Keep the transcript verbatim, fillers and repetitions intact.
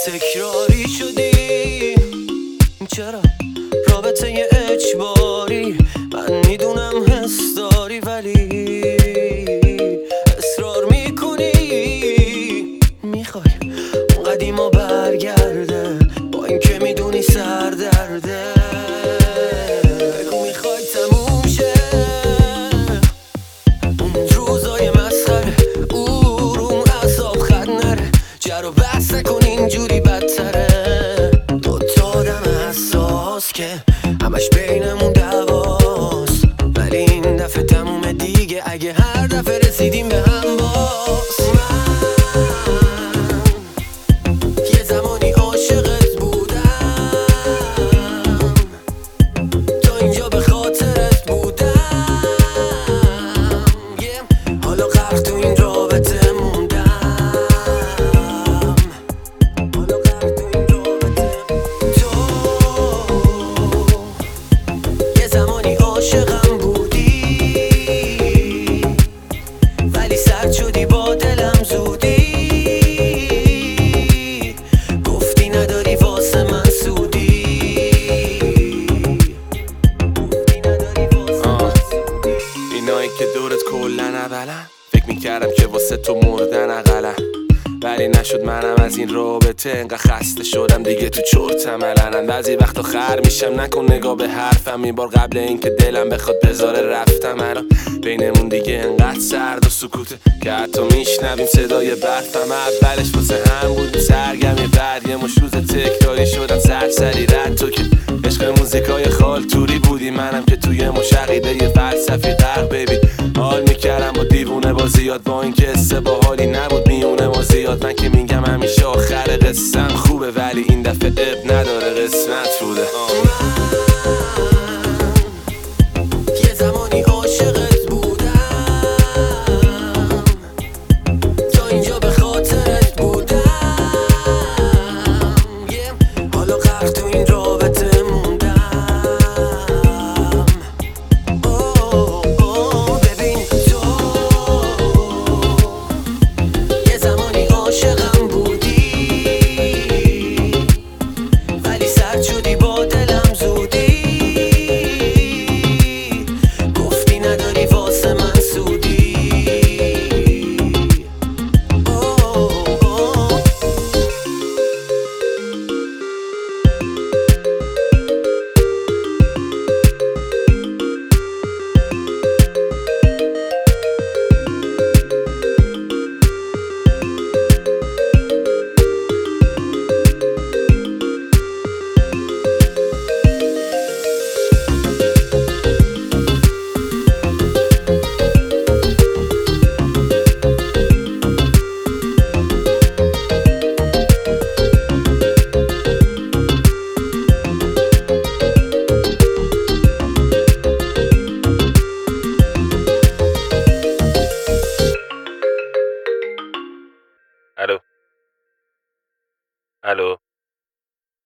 تکراری شدی. چرا رابطه اجباری؟ من میدونم حس داری ولی اصرار میکنی، میخوای اون قدیما برگرده با اینکه میدونی سر درده. بگو میخوای تموم شه اون روزای مسخره، اروم اعصاب خط نره، جر و بحث نکن اینجوری بدتره. دوتا آدم حساس که همش بینمون دعواست، ولی این دفعه تموم دیگه اگه هر دفعه رسیدیم به هم باز. من یه زمانی عاشقت بودم، تا اینجا به خاطرت بودم. yeah. حالا غرق تو این رابطه موندم، حالا غرق تو این رابطه. تو یه زمانی عاشقم بودی، ولی سرد شدی با دلم زودی. گفتی نداری واسه من سودی، گفتی نداری واسه من سودی. اینایی که دورت کلن اولن فکر میکردم که واسه تو مردن اقلن، ولی نشد. منم از این رابطه انقدر خسته شدم دیگه تو چرتم علنن. بعضی وقتا خر میشم نکن نگاه به حرفم، این بار قبل اینکه دلم بخواد بذاره رفتم. الان بینمون دیگه انقدر سرد و سکوته که حتی میشنویم صدای برفم. اولش واسه هم بودیم سرگرمی، بعد یه مش روز تکراری شدن سرسری رد. تو که عشق موزیکای خالتوری بودی، منم که توی مش عقیده یه فلسفی غرق. بیبی حال میکردم با دیوونه بازیات، با اینکه حس باحالی نبود میونه ما زیاد. من که میگم همیشه آخر قصم خوبه، ولی این دفعه اب نداره قسمت بوده. من یه زمانی عاشقت بودم، تا اینجا به خاطرت بودم. yeah. حالا غرق تو این رابطه موندم. oh, oh, ببین تو یه زمانی عاشقم بودی، ولی سرد شدی با دلم زودی. گفتی نداری واسه من سودی. oh, oh. الو الو